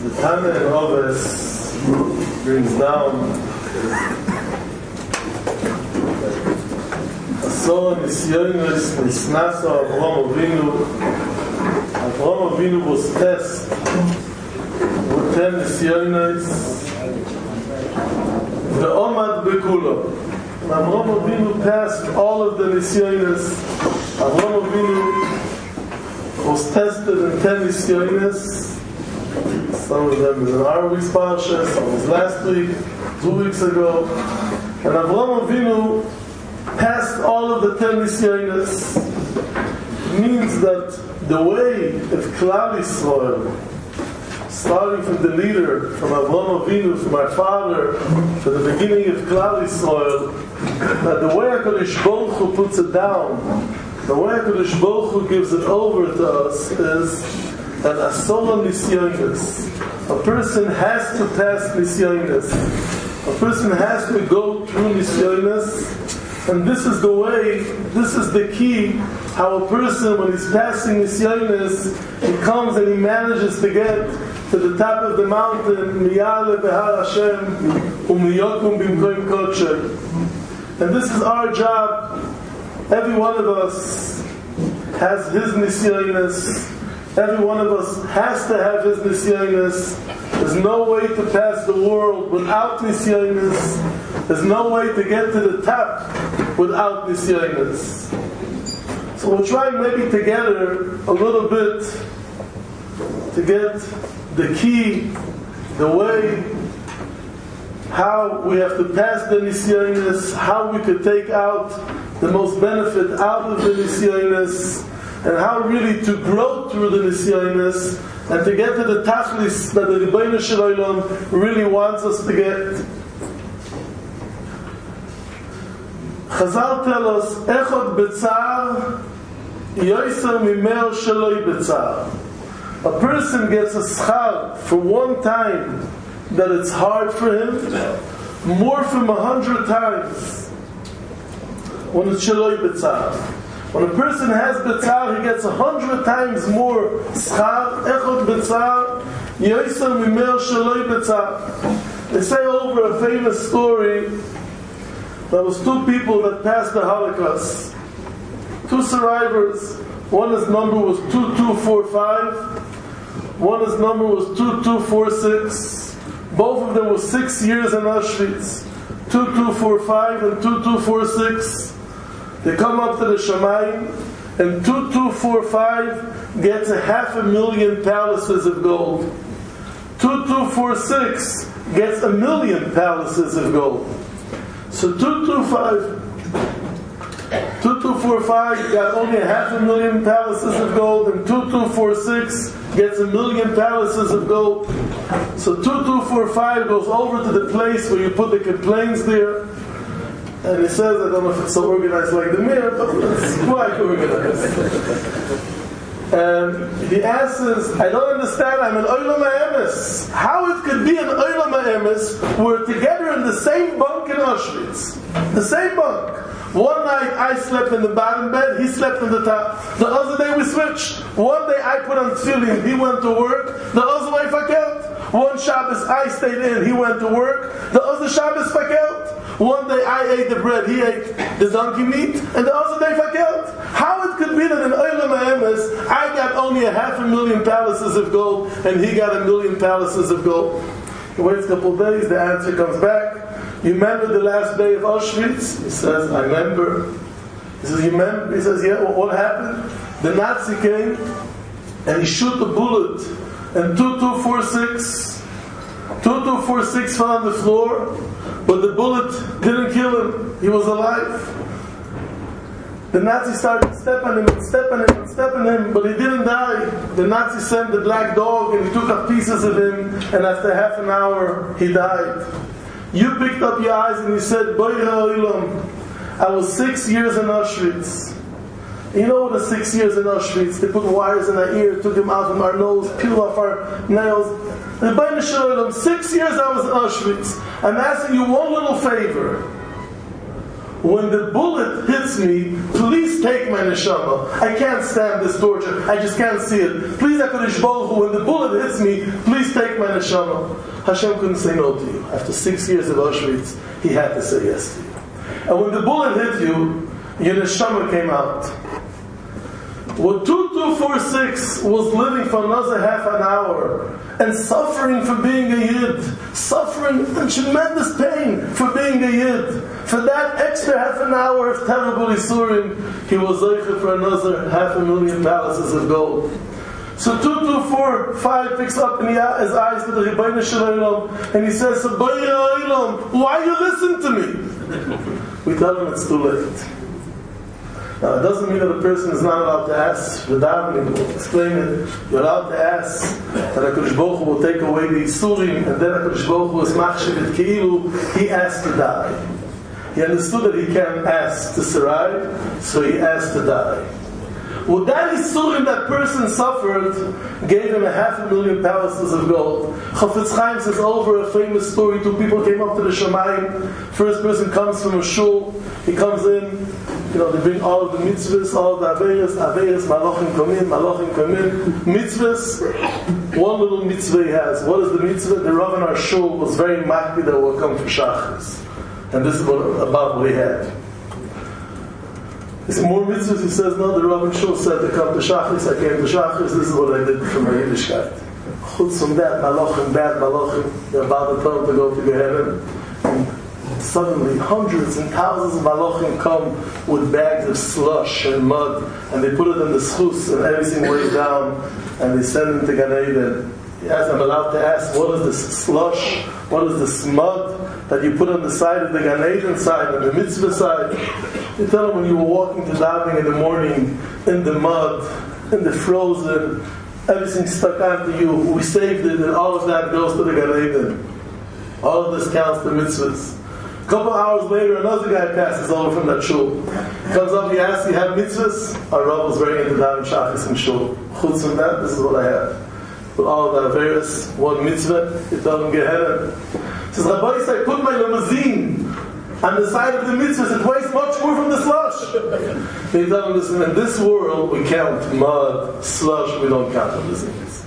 The Tana in Oves brings down Asor Nisyonos Nisnasa Avraham Avinu. Avraham Avinu was tested with 10 Nisyonos. The Omad Bekulo. Avraham Avinu passed all of the Nisyonos. Avraham Avinu was tested in 10 Nisyonos. Some of them in our week's parsha, some was last week, 2 weeks ago. And Avraham Avinu passed all of the 10 Nisyonos. Means that the way of Klal Yisrael, starting from the leader, from Avraham Avinu, from our father, to the beginning of Klal Yisrael, that the way HaKadosh Baruch Hu puts it down, the way HaKadosh Baruch Hu gives it over to us is that Asor Nisyonos. A person has to pass Nisyonos. A person has to go through Nisyonos. And this is the way, this is the key, how a person, when he's passing Nisyonos, he comes and he manages to get to the top of the mountain, Miyale Behar Hashem, Umiyokum Bimkoim Kodshem. And this is our job. Every one of us has his Nisyonos. Every one of us has to have his Nisyonos. There's no way to pass the world without Nisyonos. There's no way to get to the top without Nisyonos. So we'll try maybe together a little bit to get the key, the way, how we have to pass the Nisyonos, how we could take out the most benefit out of the Nisyonos, and how really to grow through the Nisyonos and to get to the Tachlis that the Rebbeinu Shalom really wants us to get. Chazal tell us, Echad B'tzar Yoiser Mimer Shaloi B'tzar. A person gets a schar for one time that it's hard for him, more from 100 times when it's Shaloi B'tzar. When a person has B'tzar, he gets 100 times more schar, Echad B'tzar, Yoiser Mimer Shaloi B'tzar. They say over a famous story, there was 2 people that passed the Holocaust. 2 survivors. One his number was 2245. One his number was 2246. Both of them were 6 years in Auschwitz. 2245 and 2246. They come up to the Shamayim, and 2245 gets 500,000 palaces of gold. 2246 gets 1,000,000 palaces of gold. So 2245 got only 500,000 palaces of gold, and 2246 gets 1,000,000 palaces of gold. So 2245 goes over to the place where you put the complaints there. And he says, I don't know if it's so organized like the mirror, but it's quite organized. And he answers, I don't understand, I'm an Olam HaEmes. How it could be an Olam HaEmes, we're together in the same bunk in Auschwitz. The same bunk. One night I slept in the bottom bed, he slept in the top. The other day we switched. One day I put on tefillin, he went to work. The other way fakelt. One Shabbos I stayed in, he went to work. The other Shabbos fakelt. One day I ate the bread, he ate the donkey meat, and the other day fakelt. How it could be that in Olam HaEmes I got only 500,000 palaces of gold and he got 1,000,000 palaces of gold? He waits a couple of days, the answer comes back. You remember the last day of Auschwitz? He says, I remember. He says, you remember? He says, yeah, well, what happened? The Nazi came and he shoot a bullet and 2246 fell on the floor, but the bullet didn't kill him. He was alive. The Nazi started stepping him, but he didn't die. The Nazi sent the black dog and he took up pieces of him, and after half an hour he died. You picked up your eyes and you said, Boire Olam, I was 6 years in Auschwitz. You know what the 6 years in Auschwitz? They put wires in our ear, took them out from our nose, peeled off our nails. And by the Shalom, 6 years I was in Auschwitz. I'm asking you one little favor. When the bullet hits me, please take my neshama. I can't stand this torture. I just can't see it. Please, HaKadosh Baruch Hu, when the bullet hits me, please take take my neshama, Hashem couldn't say no to you. After 6 years of Auschwitz, He had to say yes to you. And when the bullet hit you, your neshama came out. When 2246 was living for another half an hour and suffering for being a Yid, suffering in tremendous pain for being a Yid, for that extra half an hour of terrible Isurim, he was zeicher for another 500,000 palaces of gold. So 2245 picks up in his eyes to the Rebbeinu Shalom and he says, why you listen to me? We tell him it's too late. Now, it doesn't mean that a person is not allowed to ask for davening. We'll explain it. You're allowed to ask that HaKadosh Baruch Hu will take away the Isurim, and then HaKadosh Baruch Hu is machshiv et keilu. He asked to die. He understood that he can't ask to survive, so he asked to die. Well, that Isurim that person suffered gave him 500,000 palaces of gold. Chafetz Chaim says over a famous story. Two people came up to the Shamayim. First person comes from a shul. He comes in. They bring all of the mitzvahs, all of the aveiros, malachim come in. Mitzvahs, one little mitzvah he has. What is the mitzvah? The Rav in our shul was very makpid that will come for Shachris. And this is about what he had. Is there more mitzvahs? He says, no, the Rav in shul said to come to Shachris. I came to Shachris. This is what I did for my Yiddishkeit. Chutz from that, malachim, bad malachim. They're about to tell him to go to Gehenna. Suddenly, hundreds and thousands of malachim come with bags of slush and mud, and they put it in the schus, and everything weighs down, and they send him to Gan Eden. Yes, I'm allowed to ask, what is this slush? What is this mud that you put on the side of the Gan Eden side and the mitzvah side? You tell him when you were walking to davening in the morning, in the mud, in the frozen, everything stuck onto you. We saved it, and all of that goes to the Gan Eden. All of this counts to mitzvahs. A couple hours later, another guy passes over from that shul. Comes up, he asks, you have mitzvahs? Our Rav was very into davening Shachris in shul. Chutz from that, this is what I have. With all of the aveiros, one mitzvah, you tell him Gehenna. He says, Rabbi Yisrael, put my limousine on the side of the mitzvahs, it weighs much more from the slush. They tell him, listen, in this world, we count mud, slush, we don't count limousines.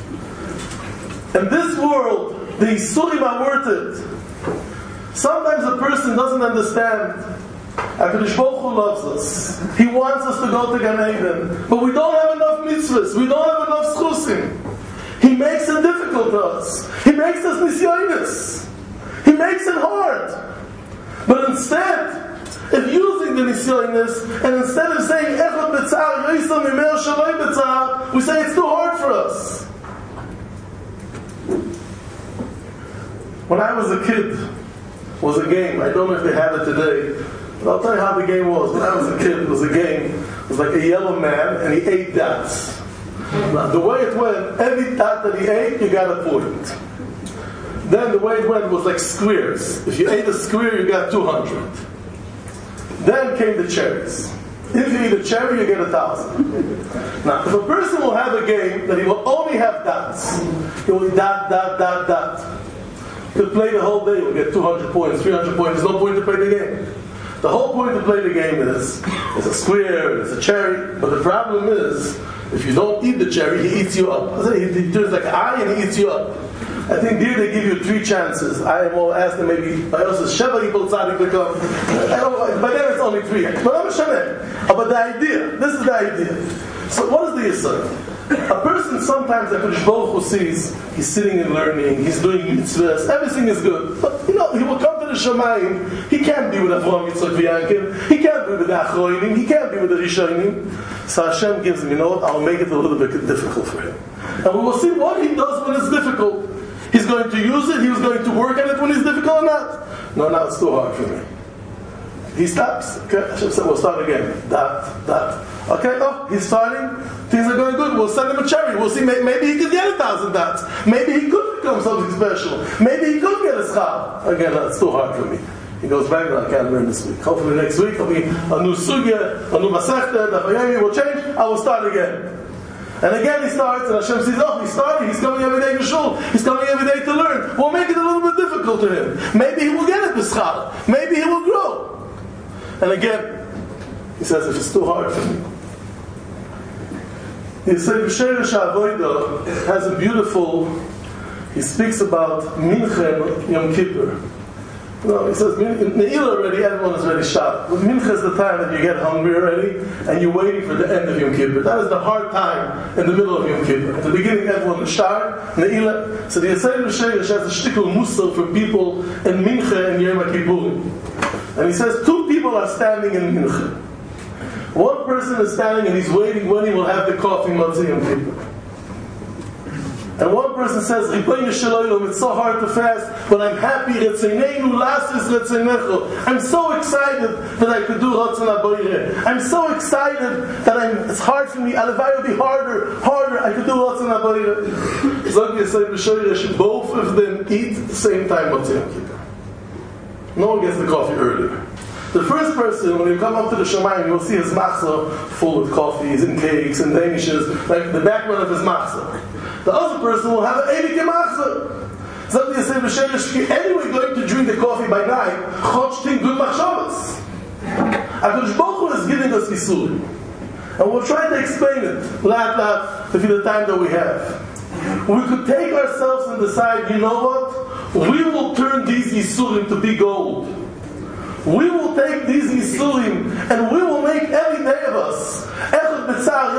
In this world, the Isurim are worth it. Sometimes a person doesn't understand. HaKadosh Baruch Hu loves us. He wants us to go to Gan Eden. But we don't have enough mitzvahs. We don't have enough schusim. He makes it difficult to us. He makes us nisyonis. He makes it hard. But instead, if using the nisyonis, and instead of saying, Echot b'tzar, Yisam imel shaloi b'tzar, we say it's too hard for us. When I was a kid, was a game. I don't know if they have it today, but I'll tell you how the game was. When I was a kid, it was a game. It was like a yellow man, and he ate dots. Now, the way it went, every dot that he ate, you got a point. Then the way it went was like squares. If you ate a square, you got 200. Then came the cherries. If you eat a cherry, you get 1,000. Now, if a person will have a game that he will only have dots, he will dot, dot, dot, dot. To play the whole day, you'll get 200 points, 300 points. There's no point to play the game. The whole point to play the game is a square, it's a cherry. But the problem is, if you don't eat the cherry, he eats you up. He turns like an eye and he eats you up. I think there they give you 3 chances. I will ask them maybe, I also Sheva Yipol Tzadik to come. By then it's only 3. But I'm Shameh. But the idea, this is the idea. So what is the Yisrael? A person sometimes that HaKadosh Baruch Hu sees, he's sitting and learning, he's doing mitzvahs, everything is good. But he will come to the Shamayim, he can't be with Avraham, Yitzchak, V'Yankim, he can't be with the Achroinim, he can't be with the Rishonim. So Hashem gives him, you know what, I'll make it a little bit difficult for him. And we will see what he does when it's difficult. He's going to use it, he was going to work on it when it's difficult or not. No, now it's too hard for me. He stops. Okay, Hashem said, we'll start again. That. Okay, he's starting. Things are going good. We'll send him a cherry. We'll see. Maybe he could get 1,000 dots. Maybe he could become something special. Maybe he could get a schar. Again, that's too hard for me. He goes back, I can't learn this week. Hopefully next week will be a new sugya, a new masechta, the Vayemi will change. I will start again. And again he starts, and Hashem says, he's starting. He's coming every day to shul. He's coming every day to learn. We'll make it a little bit difficult to him. Maybe he will get it, the schar. Maybe he will grow. And again, he says, if it's too hard for me. He said, B'Sheirish HaAvodah has a beautiful he speaks about Mincha and Yom Kippur. No, he says, in Ne'ilah already, everyone is already shot. But Mincha is the time that you get hungry already, and you're waiting for the end of Yom Kippur. That is the hard time in the middle of Yom Kippur. At the beginning, everyone is shot, Ne'ilah. So the Yisrael Sherish has a shtickle musar for people in Mincha and Yom Kippurim. And he says, two people are standing in Mincha. One person is standing and he's waiting when he will have the coffee Matzah Yom Kippur. And one person says, it's so hard to fast, but I'm happy. I'm so excited that I could do Ratzon HaBoireh. I'm so excited that it's hard for me. Alevai will be harder. I could do Ratzon HaBoireh. Both of them eat at the same time Matzah Yom Kippur. No one gets the coffee earlier. The first person, when you come up to the Shemayim, you'll see his machzor full of coffees and cakes and danishes, like the background of his machzor. The other person will have an Eidik machzor. Something say b'sherish, anyway going to drink the coffee by night, chotch think good machshavas. HaKadosh Baruch Hu is giving us Yisurim. And we'll try to explain it, lat, if the time that we have. We could take ourselves and decide, you know what? We will turn these Yisurim to be gold. We will take these Yisurim and we will make every day of us. And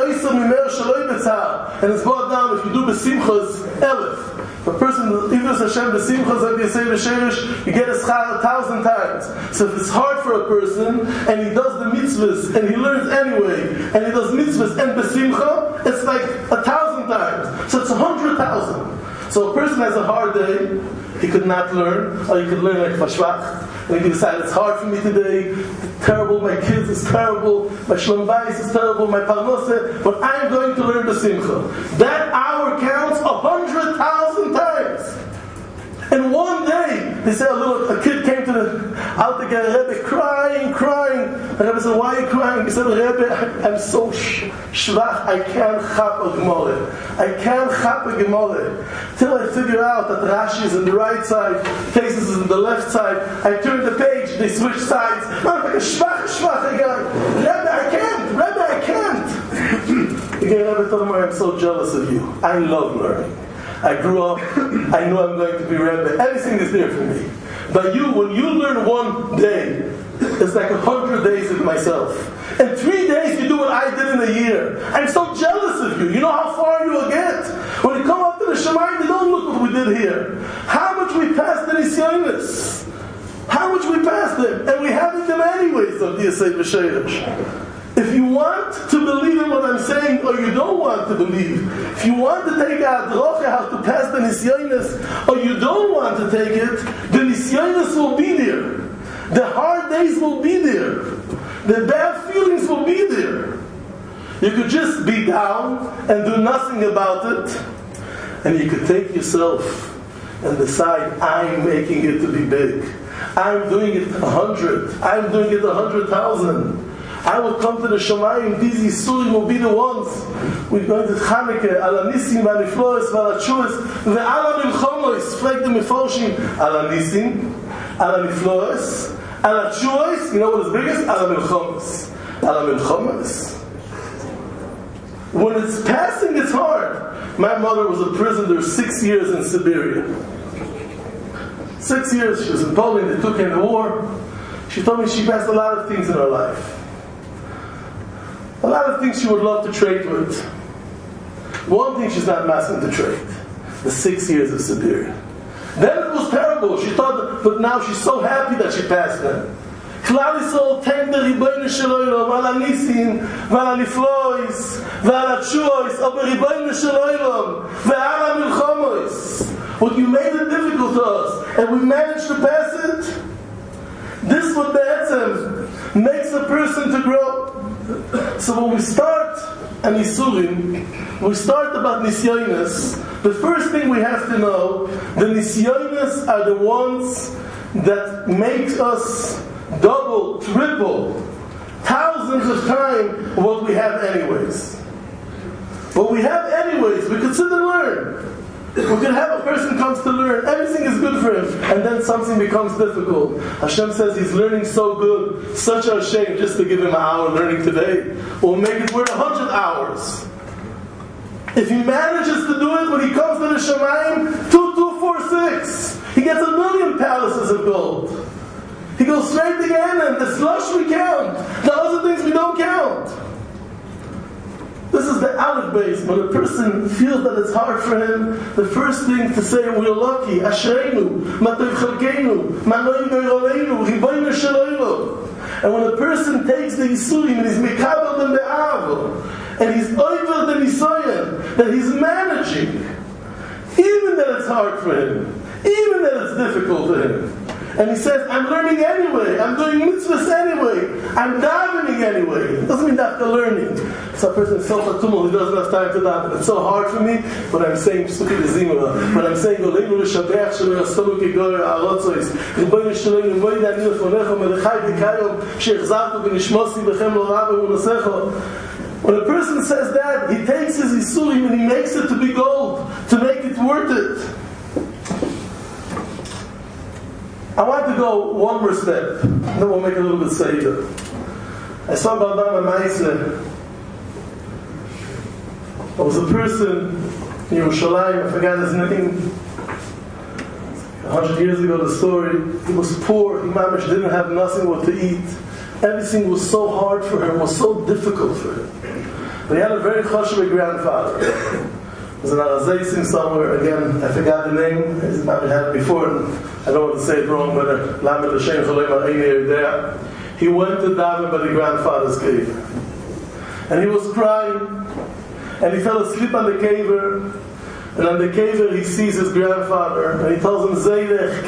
it's brought down, if you do B'simchas, Elif. A person, even if Hashem B'simchas, like they say B'sherish, you get a schar 1,000 times. So if it's hard for a person, and he does the mitzvahs, and he learns anyway, and he does mitzvahs and B'simcha, it's like 1,000 times. So it's 100,000. So a person has a hard day, he could not learn, or he could learn like Fashvach. And he could decide, it's hard for me today, it's terrible, my kids is terrible, my Shlom Bayis is terrible, my Parnoseh, but I'm going to learn the Simcha. That hour counts 100,000 times. And one day, they say a kid came to the Alter Rebbe crying. The Rebbe said, why are you crying? He said, Rebbe, I'm so shvach, I can't chap a Gemara. Till I figure out that Rashi is on the right side, Tesis is on the left side. I turn the page, they switch sides. I'm like a shvach guy. Rebbe, I can't. Again, Rebbe told him, I'm so jealous of you. I love learning. I grew up, I knew I'm going to be Rebbe. Everything is there for me. But when you learn one day, it's like 100 days with myself. In 3 days, you do what I did in a year. I'm so jealous of you. You know how far you will get? When you come up to the Shemayim, they don't look what we did here. How much we passed the Nisyonis. How much we passed them. And we haven't them anyways, of the Yisei B'Sherish. If you want to believe in what I'm saying, or you don't want to believe, if you want to take a drocha how to pass the nisyonis, or you don't want to take it, the nisyonis will be there. The hard days will be there. The bad feelings will be there. You could just be down and do nothing about it, and you could take yourself and decide, I'm making it to be big. I'm doing it 100. I'm doing it 100,000. I will come to the Shemayim, these Yisurim will be the ones. We're going to Chanukah, ala Nisim, ala Nifloes, ala Tshuas, ve'ala Milchomois, flag the Meforshim, ala Nisim, ala Nifloes, ala Tshuas, you know what is biggest? Ala Milchomois. Ala Milchomois. When it's passing, it's hard. My mother was a prisoner 6 years in Siberia. 6 years, she was in Poland, they took her in the war. She told me she passed a lot of things in her life. A lot of things she would love to trade with. One thing she's not asking to trade. The 6 years of Siberia. Then it was terrible. She thought, but now she's so happy that she passed them. Klal Yisrael thank the Ribono Shel Olam, ala Nisim, ala Niflois, ala Tshuos, aber Ribono Shel Olam, ve'ala Milchomois. What you made it difficult to us, and we managed to pass it. This what Be'etzem makes a person to grow. So when we start an Yisurim, we start about Nisyonis, the first thing we have to know, the Nisyonis are the ones that make us double, triple, thousands of times what we have anyways. What we have anyways, we could sit and learn. We can have a person comes to learn, everything is good for him, and then something becomes difficult. Hashem says he's learning so good, such a shame just to give him an hour learning today. We'll make it worth 100 hours. If he manages to do it when he comes to the Shemayim, 2 He goes straight to Gehenna. The slush we count. The other things we don't count. This is the Aleph base. When a person feels that it's hard for him, the first thing to say, we're lucky. Ashreinu, Matov Chalkeinu, Manoim Goyroleinu, Ribono Sheloilo. And when a person takes the Yisurim and he's Mekabel and the Avel, and he's over the Nisayan, that he's managing, even that it's hard for him, even that it's difficult for him. And he says, I'm learning anyway, I'm doing mitzvahs anyway, I'm davening anyway. It doesn't mean that after learning. So a person is self-atumul, he doesn't have time to daven. It's so hard for me, but I'm saying, but I'm saying, Goleinu l'shabeach shelo yasolu kigoy ha'arotzois, Ribono Sheloim, Moed ani lefonecha, Melechai b'kayom, she'echzartu b'nishmosi b'chem lo rabbe u'nosecha. When a person says that, he takes his Yisurim and he makes it to be gold, to make it worth it. I want to go one more step, then we'll make a little bit seder. I saw Baldam Maisner. There was a person in Yerushalayim, I forgot his name. 100 years ago, the story. He was poor, he mamish didn't have nothing what to eat. Everything was so hard for him, was so difficult for him. But he had a very chashuv grandfather. It was an Arazaisim somewhere, again, I forgot the name, his mamish had it before, and I don't want to say it wrong, but he went to daven by the grandfather's cave. And he was crying. And he fell asleep on the caver. And on the caver he sees his grandfather. And he tells him, Zeidech,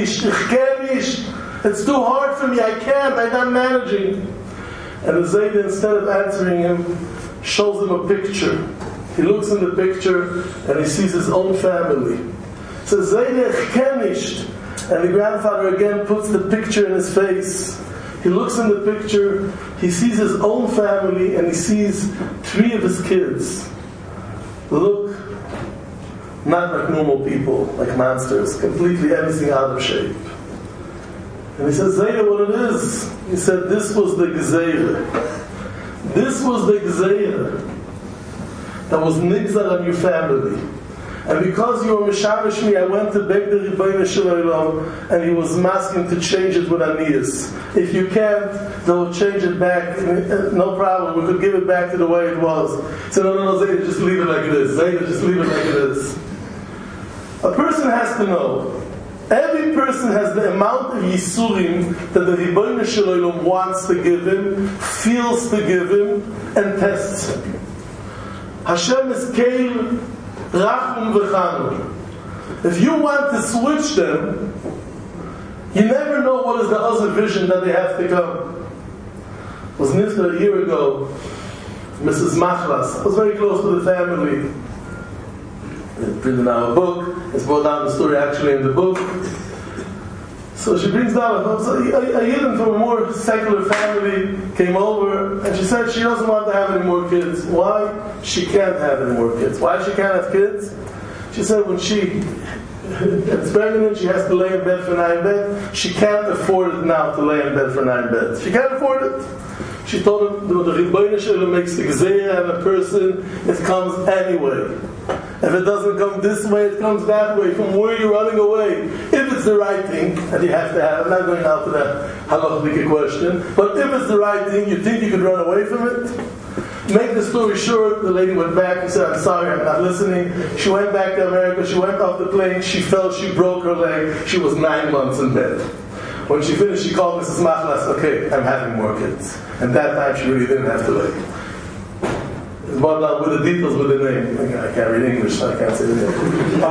kemish. It's too hard for me, I can't, I'm not managing. And the Zeidech, instead of answering him, shows him a picture. He looks in the picture and he sees his own family. He says, Zeidech, kemish. And the grandfather again puts the picture in his face. He looks in the picture, he sees his own family, and he sees 3 of his kids. Look, not like normal people, like monsters, completely everything out of shape. And he says, Zayda, what it is? He said, this was the Gezeira. This was the Gezeira that was nigzal on your family. And because you were Mishavish me, I went to beg the Ribono Sheloim, and he was asking to change it with Aniyas. If you can't, they'll change it back. No problem, we could give it back to the way it was. He said, no, Zayda, just leave it like it is. Zayda, just leave it like it is. A person has to know, every person has the amount of Yisurim that the Ribono Sheloim wants to give him, feels to give him, and tests him. Hashem is Keil, Rachum v'chanu. If you want to switch them, you never know what is the other vision that they have to come. It was nifta a year ago, Mrs. Machlas was very close to the family. It's printed out a book, it's brought down the story actually in the book. So she brings down a yidden from a more secular family came over, and she said she doesn't want to have any more kids. Why? She can't have any more kids. Why she can't have kids? She said when she gets pregnant, she has to lay in bed for 9 beds. She can't afford it now to lay in bed for 9 beds. She can't afford it. She told him the Ribono Sheloim makes the Gezeira and a person, it comes anyway. If it doesn't come this way, it comes that way, from where you're running away. If it's the right thing, and you have to have, I'm not going out to that halachic question, but if it's the right thing, you think you could run away from it? Make the story short, the lady went back and said, I'm sorry, I'm not listening. She went back to America, she went off the plane, she fell, she broke her leg, she was 9 months in bed. When she finished, she called Mrs. Machlas, okay, I'm having more kids. And that time she really didn't have to lay. It's brought down with the details with the name. I can't read English, so I can't say the name.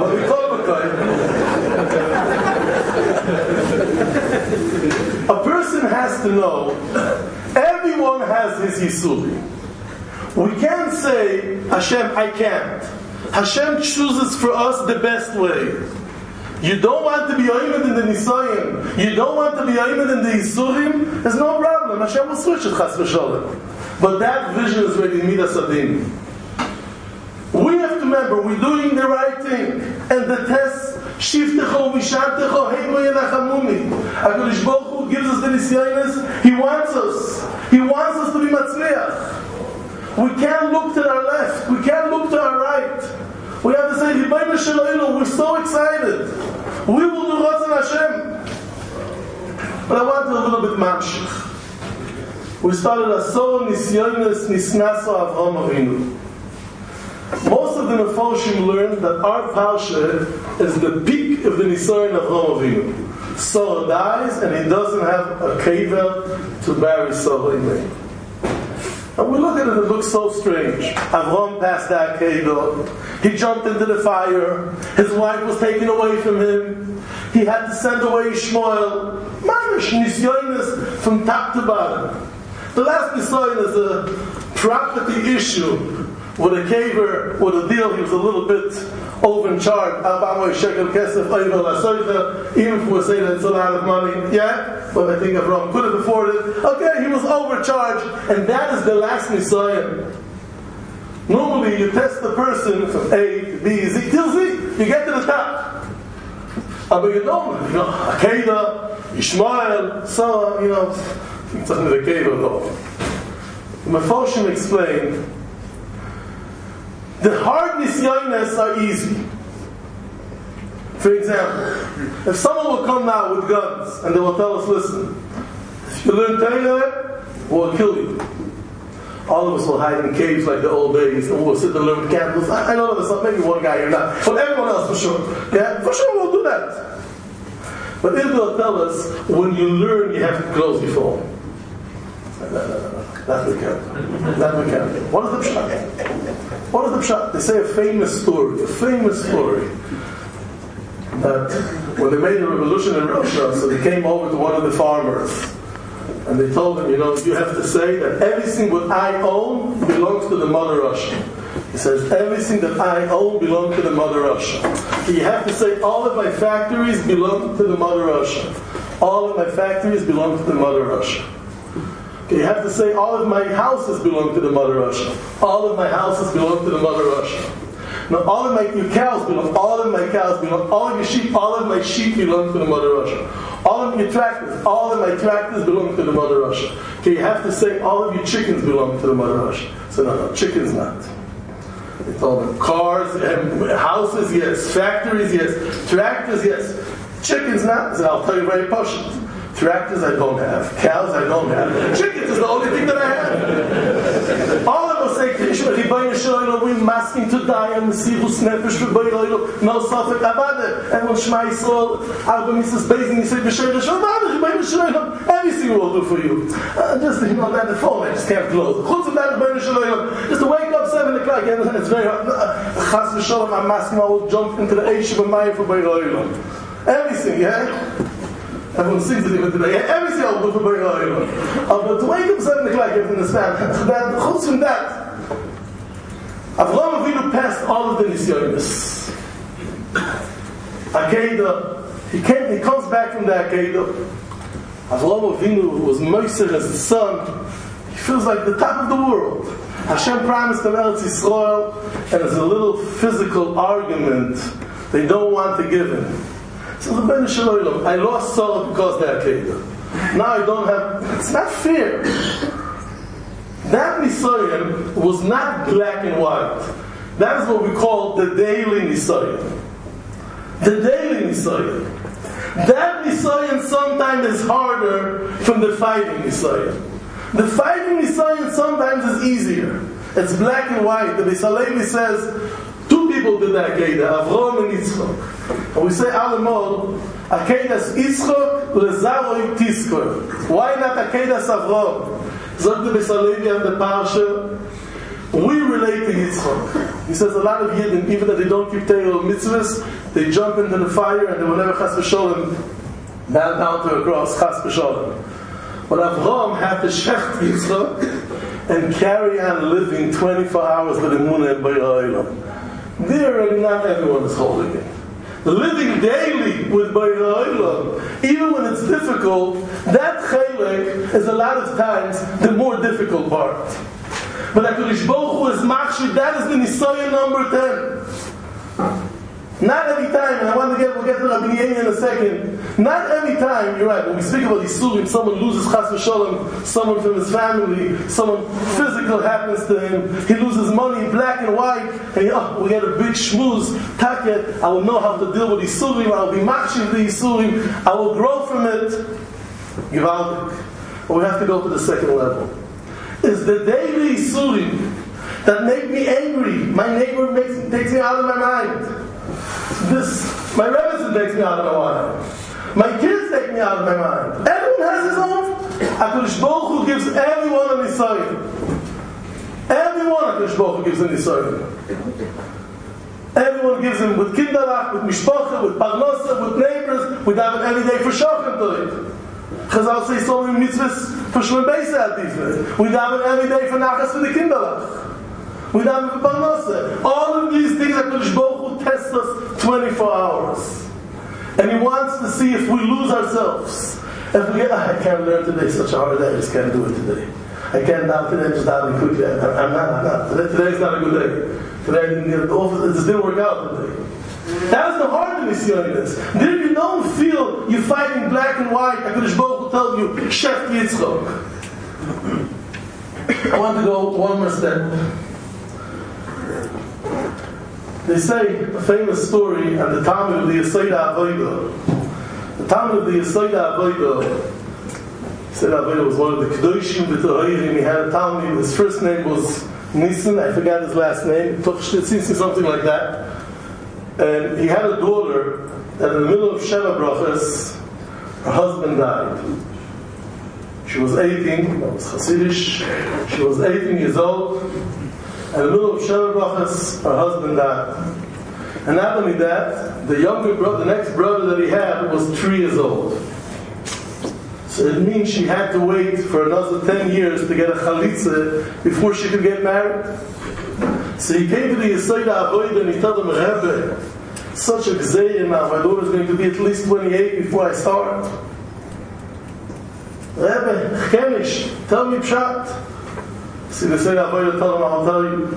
A person has to know, everyone has his Yisuri. We can't say, Hashem, I can't. Hashem chooses for us the best way. You don't want to be oimed in the Nisayim, you don't want to be oimed in the Yisurim, there's no problem. Hashem will switch it, chas v'sholem. But that vision is ready, Midas Adin. We have to remember, we're doing the right thing. And the test, Shiftecho, Vishantecho, Heimo Yenachamuni. HaKadosh Baruch Hu gives us the Nisyanis, He wants us. He wants us to be Matzliach. We can't look to our left, we can't look to our right. We have to say, Ribono Sheloim, we're so excited. We will do Ratzon Hashem. But I want to a little bit mamshich. We started Asor Nisyonis Nisnaso Avraham Avinu. Most of the Mefoshim learned that our Parsha is the peak of the Nisayon of Avraham Avinu. Sarah dies and he doesn't have a kever to marry Sarah in. And we look at it, it looks so strange. Avram passed that kever. He jumped into the fire. His wife was taken away from him. He had to send away Ishmael. Mamish Nisyonis from top to bottom. The last Nisayon is a property issue with a kever, with a deal. He was a little bit overcharged. Even if we're saying it's a lot of money, yeah, but I think Avram could have afforded it. Okay, he was overcharged, and that is the last Nisayon. Normally, you test the person from A to B, Z till Z. You get to the top. But you don't, Akedah, Ishmael, Sarah, it's under the kever though. The Mefoshim explained the hard nisyonos are easy. For example, if someone will come now with guns and they will tell us, listen, if you learn Torah, we'll kill you. All of us will hide in caves like the old days and we'll sit and learn with candles. I know there's maybe one guy here not, but everyone else for sure. Yeah, for sure we'll do that. But if they'll tell us, when you learn, you have to close your phone. No. That's the count. What is the pshat? What is the pshat? They say a famous story, that when they made the revolution in Russia, so they came over to one of the farmers, and they told him, you have to say that everything what I own belongs to the Mother Russia. He says, everything that I own belongs to the Mother Russia. So you have to say, all of my factories belong to the Mother Russia. All of my factories belong to the Mother Russia. You have to say, all of my houses belong to the Mother Russia. All of my houses belong to the Mother Russia. Now, all of your cows belong, all of my cows belong, all of your sheep, all of my sheep belong to the Mother Russia. All of your tractors, all of my tractors belong to the Mother Russia. Okay, you have to say, all of your chickens belong to the Mother Russia. So no, chickens not. They told them, cars, houses, yes. Factories, yes. Tractors, yes. Chickens not. So I'll tell you very posh. Tractors I don't have. Cows I don't have. Chickens is the only thing that I have. All of us say, we're masking to die and Mesirus Nefesh no Safek Abade. Everyone Shema Yisrael, Arba Mrs. Bezin, you say, everything will do for you. Just, that the phone, I just can't close. Just to wake up 7 o'clock, and it's very hard. Chas v'sholem, I'm masking, I will jump into the Eish of a Maya for Beiroilom. Everything, yeah? Everyone sings it even today. Everything I'll do for Beiroilom. But to wake up 7 o'clock, you have to understand. Chutz from that, Avraham Avinu passed all of the Nisyonos. Akedah, he comes back from the Akedah. Avraham Avinu was Moser as the son. He feels like the top of the world. Hashem promised him Eretz Yisrael, and there's a little physical argument they don't want to give him. So the Ben Shalom, I lost Sarah because of the Akedah. Now I don't have. It's not fair. That Nisayon was not black and white. That is what we call the daily Nisayon. The daily Nisayon. That Nisayon sometimes is harder from the fighting Nisayon. The fighting Nisayon sometimes is easier. It's black and white. The Beis Halevi says, 2 people did the Akedah, Avram and Yitzchak. And we say, Alamod, Akedas Yitzchak, Lezaroi Tiskor. Why not Akedas Avram? Zog the Beis Halevi and the Parsha, we relate to Yitzchak. He says a lot of Yidden, even though they don't keep Torah mitzvahs, they jump into the fire and they will never chas v'sholem bow down to a cross, chas v'sholem. But Avram had to shecht Yitzchak and carry on living 24 hours with Emunah and Beiroilom. There, not everyone is holding it. Living daily with Beiroilom, even when it's difficult, that chelek is a lot of times the more difficult part. But HaKadosh Baruch Hu is machshir, that is the Nisayon number 10. Not every time, and we'll get to Rabbi Yehuda in a second. Not every time, you're right, when we speak about Yisurim, someone loses chas v'sholem, someone from his family, someone physical happens to him, he loses money, black and white, and we get a big shmooze, taket, I will know how to deal with Yisurim, I will be machshir the Yisurim, I will grow from it. Gewaltig. But we have to go to the second level. Is the daily Isurim that make me angry. My neighbor takes me out of my mind. My Rebbe takes me out of my mind. My kids take me out of my mind. Everyone has his own. HaKadosh Baruch Hu gives everyone an Nisayon. Everyone HaKadosh Baruch Hu gives an Nisayon. Everyone gives him with kinderach, with mishpacha, with parnasa, with neighbors. We have it every day for shochem to it. Chazal say so many mitzvahs for Shlem Beis at these days. We have it every day for nachas for the kinderach. We have it for parnasa. All of these things HaKadosh Baruch Hu tests us 24 hours. And He wants to see if we lose ourselves. If we get, I can't learn today, such a hard day, I just can't do it today. I can't down today, just down quickly. I'm not. Today's not a good day. Today I didn't get it off, it just didn't work out today. That is the heart of Nisyonis. Then if you don't feel you're fighting black and white, HaKadosh Baruch Hu will tell you, Shef Yitzchok. I want to go one more step. They say a famous story on the Talmud of the Yesod Avodah. The Talmud of the Yesod Avodah. Yesod Avodah was one of the Kedoshim B'Tohayim. He had a Talmud. His first name was Nissen. I forgot his last name. Something like that. And he had a daughter. And in the middle of Sheva Brachas, her husband died. She was 18. That was Hasidish. She was 18 years old. In the middle of Sheva Brachas, her husband died. And not only that, the younger brother, the next brother that he had was 3 years old. So it means she had to wait for another 10 years to get a chalitza before she could get married. So he came to the Yesod Avodah and he told him, Rebbe, such a gzeir now, my daughter's going to be at least 28 before I start. Rebbe, chenish, tell me pshat. So the Yesod Avodah told him, I'll tell you.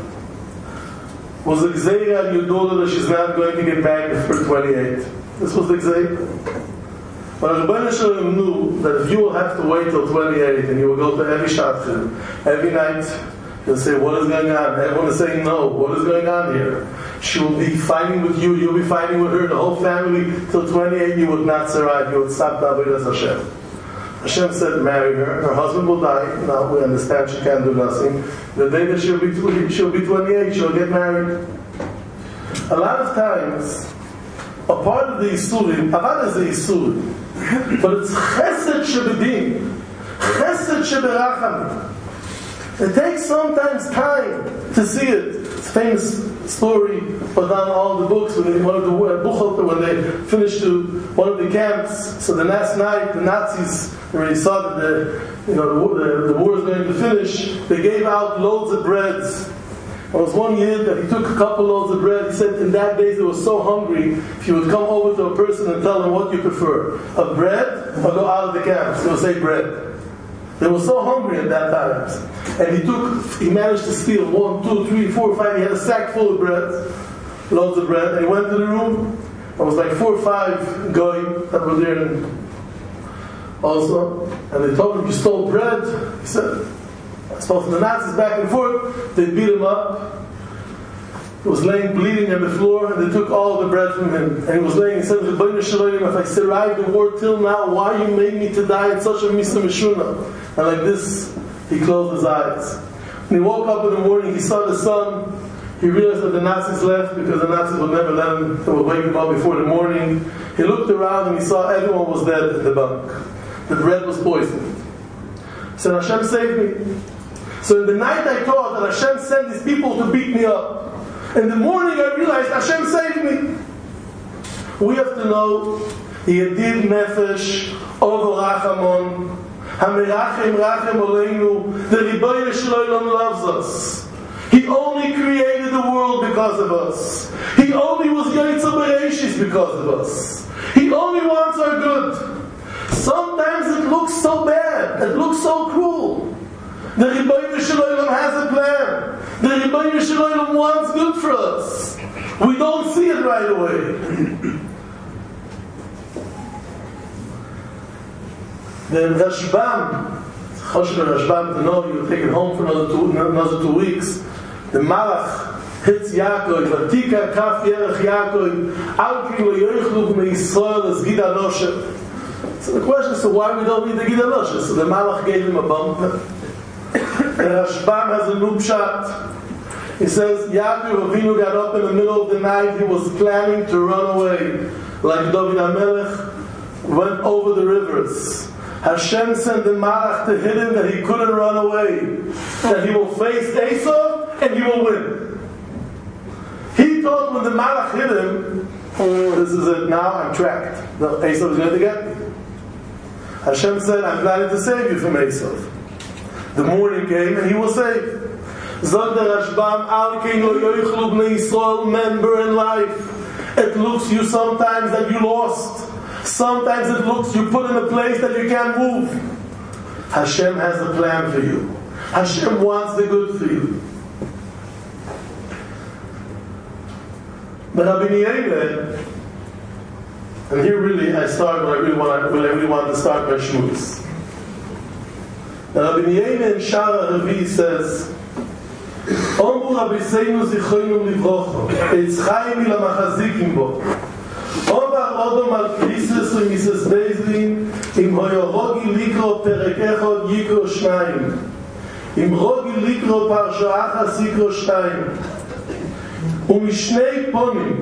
Was the gzeir on your daughter that she's not going to get married for 28. This was the gzeir. But Rabbeinu Shalom knew that if you will have to wait till 28 and you will go to every shadchan, every night, you'll say, what is going on? Everyone is saying, no, what is going on here? She will be fighting with you, you'll be fighting with her, the whole family, till 28 you would not survive, you would stop the Avodas Hashem. Hashem said, marry her, her husband will die, now we understand she can't do nothing. The day that she'll be 28, she'll get married. A lot of times, a part of the Yisurim, Avad is the Yisurim, but it's Chesed Shebedin, Chesed Sheberacham. It takes sometimes time to see it. It's a famous story, but on all the books, when they finished one of the camps, so the last night, the Nazis already saw that the war is going to finish, they gave out loads of breads. There was one year that he took a couple loads of bread. He said in that days they were so hungry, if you would come over to a person and tell them what you prefer, a bread or go out of the camps, they would say bread. They were so hungry at that time. And he managed to steal 1, 2, 3, 4, 5, he had a sack full of bread, loads of bread, and he went to the room. There was like 4 or 5 goyim that were there also, and they told him, you stole bread. He said, so the Nazis back and forth, they beat him up. He was laying bleeding on the floor, and they took all the bread from him. And he was laying, he said, if I survived the war till now, why you made me to die in such a Misa Mishuna? And like this, he closed his eyes. When he woke up in the morning, he saw the sun. He realized that the Nazis left because the Nazis would never let him, they would wake him up before the morning. He looked around and he saw everyone was dead in the bunk. The bread was poisoned. He said, Hashem saved me. So in the night I thought that Hashem sent these people to beat me up. In the morning I realized Hashem saved me. We have to know, Yedid Nefesh, Ovo Rachamon, Hamirachim Rachem Oleinu, the Ribono Shel Olam loves us. He only created the world because of us. He only was Yetzer Bereshis because of us. He only wants our good. Sometimes it looks so bad, it looks so cruel. The Ribono Shel Olam has a plan. The Ribono Shel Olam wants good for us. We don't see it right away. The Rashbam, Choshen Rashbam, to know you take it home for another 2 weeks. The Malach hits Yaakov, Vatika Kaf Yerech Yaakov, Al Ki Lo Yochlu B'nei Yisrael as Gid Anoshem. So the question is, so why we don't need the Gida Moshe? So the Malach gave him a bump. And Rashbam has a new pshat. He says, Yaakov Avinu got up in the middle of the night. He was planning to run away. Like David HaMelech went over the rivers. Hashem sent the Malach to hit him that he couldn't run away. That he will face Esau and he will win. He thought when the Malach hit him, this is it, now I'm tracked. No, Esau is going to get me. Hashem said, I'm planning to save you from Esau. The morning came and he was saved. Zog the Rashbam, Al Kein Lo Yoichlu Bnei Yisrael, member in life. It looks you sometimes that you lost. Sometimes it looks you put in a place that you can't move. Hashem has a plan for you. Hashem wants the good for you. But Rabbi Yehuda, and here really I start when I really want to start my shmuz. Rabbi Yehuda in Shara Havi says, Omru Rabbi Seinu Zichroinu Livrocho, Eitz Chaim ila Machazikim bo. Ovar Odom al Krisis u Mrs. Bezlin, Im Hoyorogi Likro Perek Echod Yikro Shnayim, Im Rogi Likro Parsha Achas Yikro Shnayim, ומשני פונים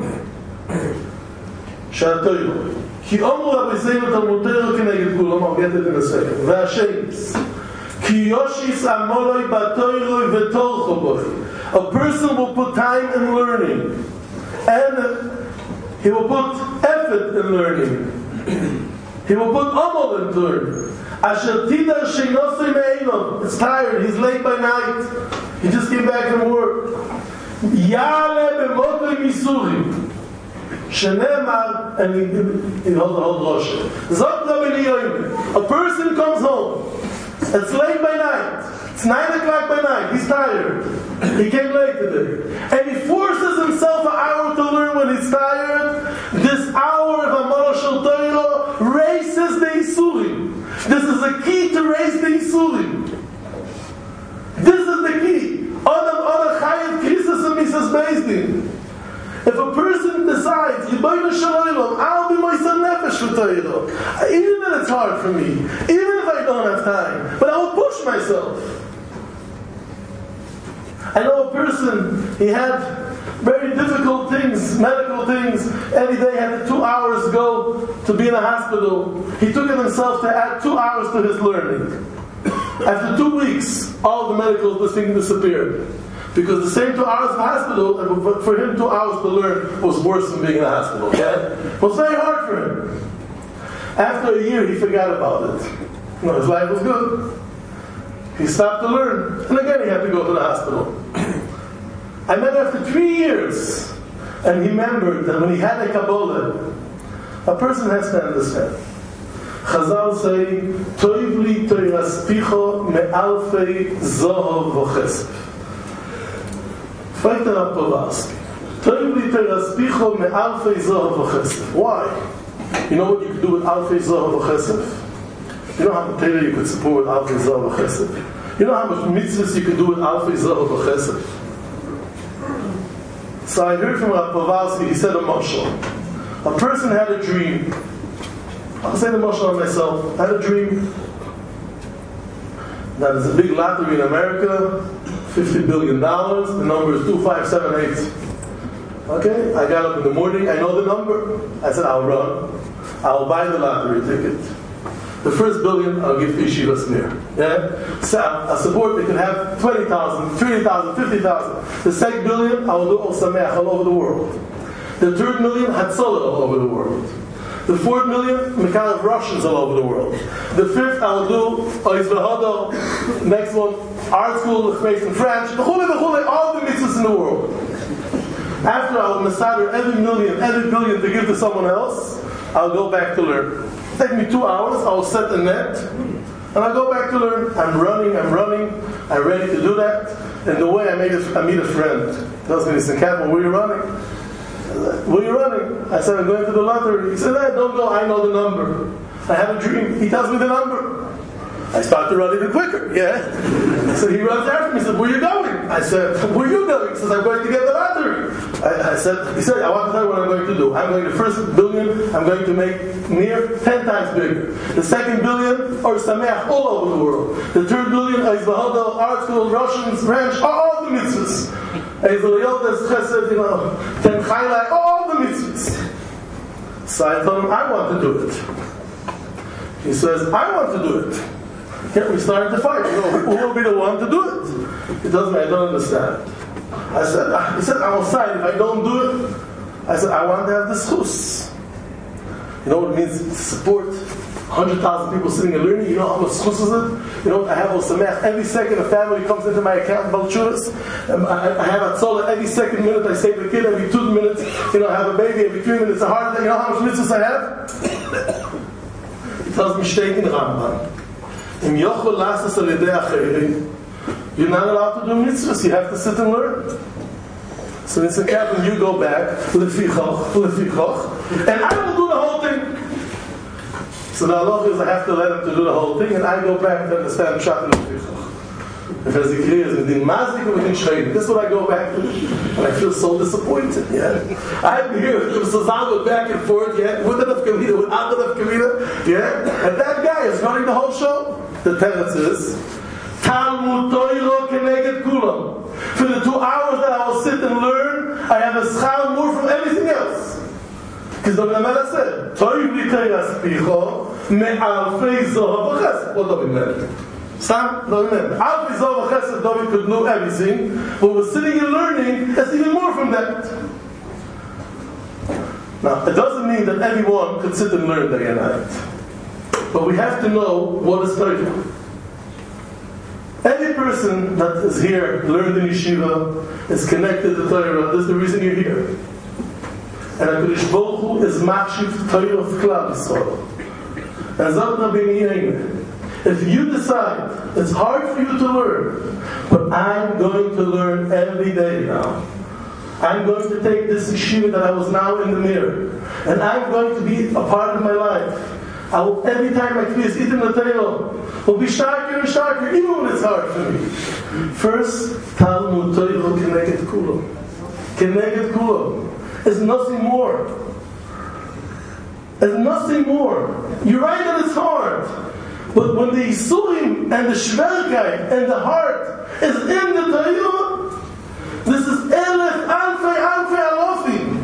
שהתוירו כי אומרו רבי זיינו תלמותירו כנגד כולם ארגדת לנסקר והשיימס כי יושיס עמולוי בתוירוי ותורכו בוי. A person will put time in learning and he will put effort in learning. He will put amol in learning. Asher tidar sheinosei me'enon. It's tired, he's late by night, he just came back from work. Yale b'motoi misurim shenemar, and he hold Rosh. Zot Rabbi Yehuda, a person comes home, it's late by night, it's 9 o'clock by night, he's tired, he came late today, and he forces himself an hour to learn when he's tired. This hour of Amar Shel Torah races the Isurim. This is the key to race the Isurim. This is the key. If a person decides, I'll be my son nefesh for Torah, even if it's hard for me, even if I don't have time, but I will push myself. I know a person, he had very difficult things, medical things. Every day he had 2 hours go to be in a hospital. He took it himself to add 2 hours to his learning. After 2 weeks, all the medical things disappeared. Because the same 2 hours of hospital, for him 2 hours to learn was worse than being in a hospital. Okay? It was very hard for him. After a year, he forgot about it. No, his life was good. He stopped to learn. And again, he had to go to the hospital. I met him after 3 years. And he remembered that when he had a Kabbalah, a person has to understand. Chazal say, Toiv li toiraspicho me'alfei zohov v'chesef. Fight the Rav Toiv li toiraspicho me'alfei zohov v'chesef. Why? You know what you could do with alfei zohov v'chesef? You know how much Torah you could support with alfei zohov v'chesef? You know how much mitzvahs you could do with alfei zohov v'chesef? So I heard from Rav Povalsky, he said a mashal. A person had a dream. I'll say the mashal on myself. I had a dream that there's a big lottery in America, $50 billion. The number is 2578. Okay, I got up in the morning. I know the number. I said, I'll run. I'll buy the lottery ticket. The first billion, I'll give to Yeshiva Smir. Yeah? So I support they can have 20,000, 30,000, 50,000. The second billion, I will do Ol Sameach all over the world. The third million, Hatzalah all over the world. The fourth million, Mekal of Russians all over the world. The fifth, I will do Oiz V'Hodo. Next one, art school, L'chmeis in French. All the mitzvahs in the world. After I will masader every billion to give to someone else, I'll go back to learn. Take me 2 hours, I'll set the net, and I'll go back to learn. I'm running, I'm ready to do that. And the way I meet a friend. He tells me, listen, Captain, where are you running? Where are you running? I said, I'm going to the lottery. He said, don't go, I know the number. I have a dream. He tells me the number. I start to run even quicker, yeah? So he runs after me, he said, where are you going? I said, where are you going? He says, I'm going to get the lottery. He said, I want to tell you what I'm going to do. I'm going to first billion, I'm going to make near 10 times bigger. The second billion are Sameach all over the world. The third billion is Bahadal, Art School, Russians, Ranch, all the mitzvahs. Ezeliyotas, Chesed, Ten Chaylai, all the mitzvahs. So I told him, I want to do it. He says, I want to do it. Yeah, we started to fight. Who will be the one to do it? He tells me, I don't understand. He said, I will sign if I don't do it. I said, I want to have the schus. You know what it means to support 100,000 people sitting and learning? You know how much schus is it? You know, I have Osamech. Every second a family comes into my account, Balchuras. I have a tzollah every second minute. I save a kid every 2 minutes. You know, I have a baby every 3 minutes. A heart attack. You know how much mitzvahs I have? He tells me, steak in Rambam. Im yochel lasses al yedei acherim. You're not allowed to do mitzvahs. You have to sit and learn. So in the cabin, you go back, lefichach, and I will do the whole thing. So the halacha is I have to let him to do the whole thing, and I go back to understand pshat and lefichach. If as he clears, within mazik or within shrein, this is what I go back to, and I feel so disappointed. Yeah, I have to hear the Sazal back and forth. Yeah, with enough kavita, without enough kavita. Yeah, and that guy is running the whole show. The teretz is Talmud Torah keneged kulam. For the 2 hours that I will sit and learn, I have a schar more from everything else. Because the Gemara said, "Toiv litayras picho me'alfei zohav v'chesed." What David meant? Sam, David meant. Alfei zohav v'chesed, David could know everything, but we're sitting and learning, there's even more from that. Now, it doesn't mean that everyone could sit and learn day and night. But we have to know what is Torah. Every person that is here, learned in yeshiva, is connected to Torah. This is the reason you're here. And HaKadosh Baruch Hu is machshiv Torah of Klal Yisrael. And Zot Nabim, if you decide it's hard for you to learn, but I'm going to learn every day now. I'm going to take this yeshiva that I was now in the mirror, and I'm going to be a part of my life. I will, every time I feel eating the Torah, will be starker and starker, even when it's hard for me. First, Talmud Torah keneged kulam. Keneged kulam. There's nothing more. There's nothing more. You're right that it's hard. But when the Yisurim and the Shverkeit and the heart is in the Torah, this is Elef Alfei Alofim.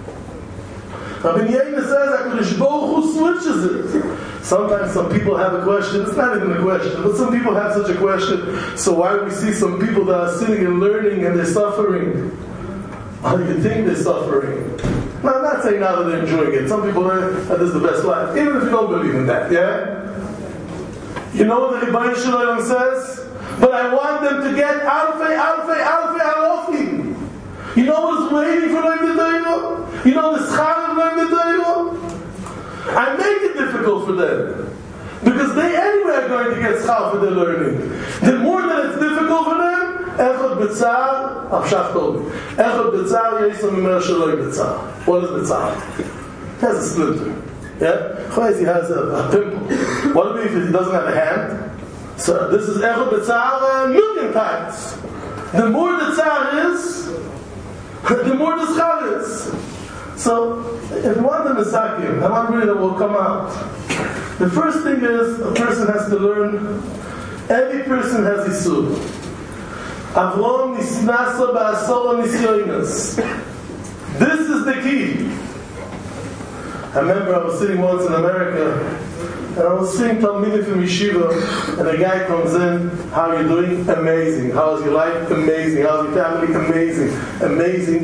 Rabbi Yehuda says HaKadosh Baruch Hu switches it. Sometimes some people have a question. It's not even a question, but some people have such a question. So why do we see some people that are sitting and learning and they're suffering? How do you think they're suffering? Now, I'm not saying now that they're enjoying it. Some people are, that is the best life. Even if you don't believe in that, yeah? You know what the Rebbeinu Shalom says? But I want them to get Alfei Alofim. You know what's waiting for learning the Torah? You know the schar of learning the Torah? I make it difficult for them. Because they anyway are going to get schar for their learning. The more that it's difficult for them, Echad B'tzar, Avshach told me, Echad B'tzar, Yesam Imer Shaloi B'tzar. What is B'tzar? He has a splinter. Yeah? He has a pimple. What if he doesn't have a hand? So this is Echad B'tzar a million times. The more the tzar is, the more the schar is. So, if you want the Mesakim, I want really that will come out. The first thing is, a person has to learn, every person has Yisur. Avrom nisnasa ba'asor nisyoinas. This is the key. I remember I was sitting once in America, and I was seeing Talmidim from Yeshiva, and a guy comes in, how are you doing? Amazing. How is your life? Amazing. How's your family? Amazing. Amazing.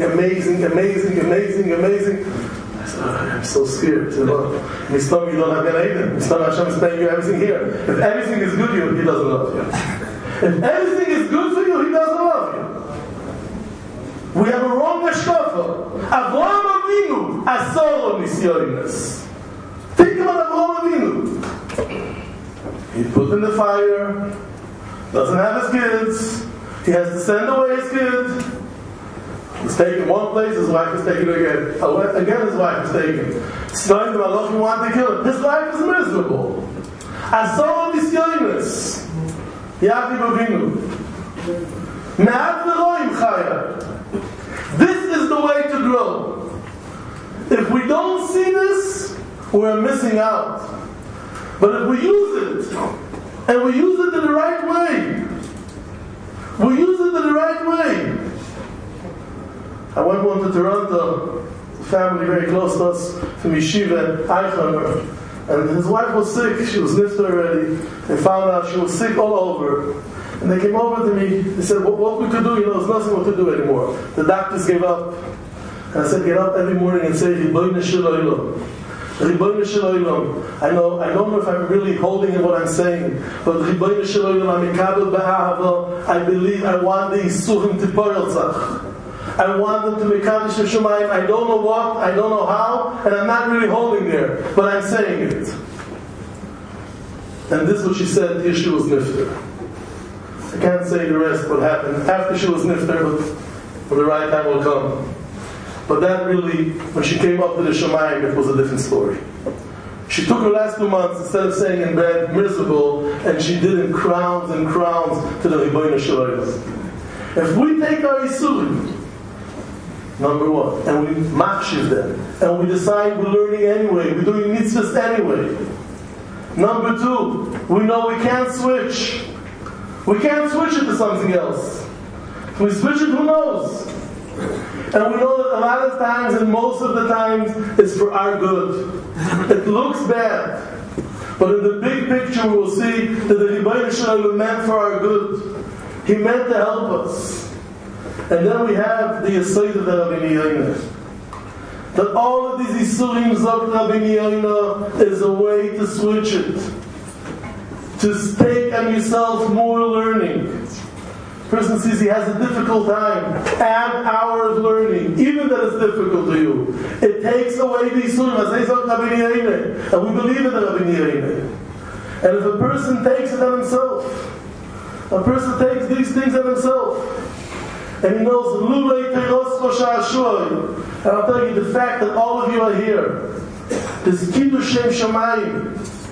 I said, I'm so scared. You know, He's telling me you don't have Gan Eden. He's telling Hashem is paying you everything here. If everything is good for you, He doesn't love you. If everything is good for you, He doesn't love you. We have a wrong hashkafa. Avraham Avinu, asor nisyonos. Think about Avraham Avinu. He's put in the fire, doesn't have his kids, he has to send away his kids. He's taken one place, his wife is taken again. Again, his wife is taken. Snowing the Malachim want to kill him. His life is miserable. Asor nisyonos. Yaakov Avinu. Me'at v'loim chaya. This is the way to grow. If we don't see this, we're missing out. But if we use it, and we use it in the right way, I went one to Toronto, family very close to us, from Yeshiva, Eichheimer, and his wife was sick, she was nifta already. They found out she was sick all over. And they came over to me, they said, what we could do, there's nothing we could do anymore. The doctors gave up. And I said, get up every morning and say, Ribono Shel Olam. Ribono Shel Olam. I don't know if I'm really holding in what I'm saying, but Ribono Shel Olam, I'm mikabel b'ahava. I believe, I want the Yisurim to Porelzach. I want them to Mekadosh Shemayim. I don't know what, I don't know how, and I'm not really holding there, but I'm saying it. And this is what she said here she was nifter. I can't say the rest what happened after she was nifter, but the right time will come. But that really, when she came up to the Shemayim, it was a different story. She took her last 2 months, instead of staying in bed, miserable, and she did in crowns and crowns to the Ribono Shel Olam. If we take our Yisurim, number one, and we machshiv them, and we decide we're learning anyway, we're doing mitzvahs anyway. Number two, we know we can't switch. We can't switch it to something else. If we switch it, who knows? And we know that a lot of times, and most of the times, it's for our good. It looks bad. But in the big picture, we will see that the Ribono Shel Olam meant for our good. He meant to help us. And then we have the Yesod of the Rabbeinu Yonah. That all of these Yisurim Zok Rabbeinu Yonah is a way to switch it. To take on yourself more learning. Person sees he has a difficult time. Add an hour of learning, even that it's difficult to you. It takes away the Yisurim. As they Zok Rabbeinu Yonah. And we believe in the Rabbeinu Yonah. And if a person takes it on himself, a person takes these things on himself, and he knows Lulei Teiroscho Sha'ashuay. And I'll tell you the fact that all of you are here. This Kiddush Shem Shamayim.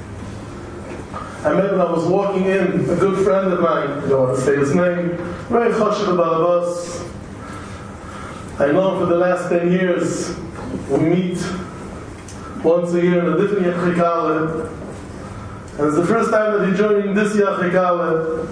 I met when I was walking in, a good friend of mine, I don't want to say his name, very chashiv balabas. I know him for the last 10 years. We meet once a year in a different Yachikale. And it's the first time that he's joining this Yachikale.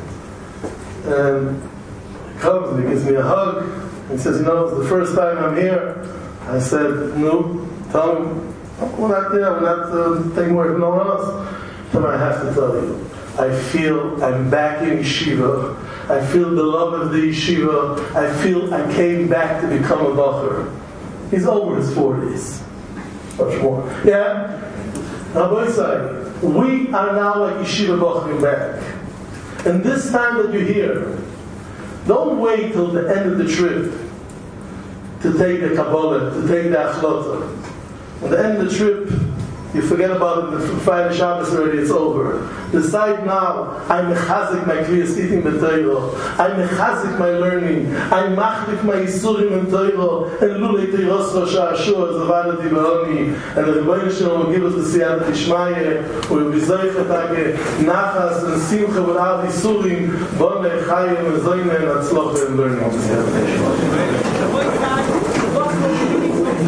And comes and he gives me a hug. He says, it's the first time I'm here. I said, no, tell him, we're not there, we're not taking away from no one else. But I have to tell you, I feel I'm back in yeshiva. I feel the love of the yeshiva. I feel I came back to become a bacher. He's over his 40s. Much more. Yeah? Rabbi Yisai, we are now like yeshiva bacherim back. And this time that you're here, don't wait till the end of the trip to take the Kabbalah, to take the Achlota. At the end of the trip, you forget about it, the Friday Shabbos already, it's over. Decide now, I mechazik my kriyas eating b'Torah, I mechazik my learning, I machlik my yisurim in Torah, and lulei teiroscha sha'ashua, as the Vada Dibaroni, and the Ribono Shel Olam will give us the Siyata Tishmaya, we will be zoichetake, nachas, and simcha, with all yisurim, bonei chayim, and zoyne, and atzloche, and learning.